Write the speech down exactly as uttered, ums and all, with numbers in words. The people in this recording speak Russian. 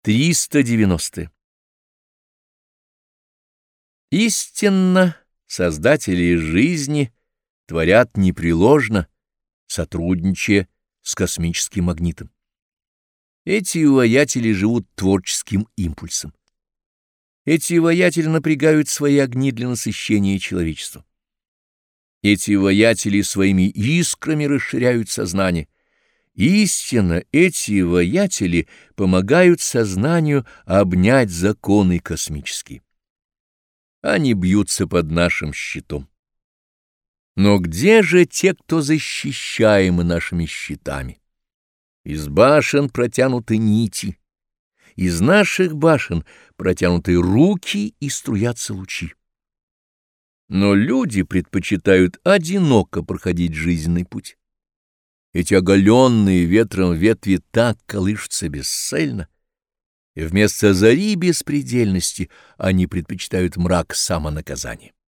триста девяностое. Истинно создатели жизни творят непреложно, сотрудничая с космическим магнитом. Эти воятели живут творческим импульсом. Эти воятели напрягают свои огни для насыщения человечества. Эти воятели своими искрами расширяют сознание. Истинно, эти воятели помогают сознанию обнять законы космические. Они бьются под нашим щитом. Но где же те, кто защищаемы нашими щитами? Из башен протянуты нити, из наших башен протянуты руки и струятся лучи. Но люди предпочитают одиноко проходить жизненный путь. Эти оголенные ветром ветви так колышутся бесцельно, и вместо зари беспредельности они предпочитают мрак самонаказания.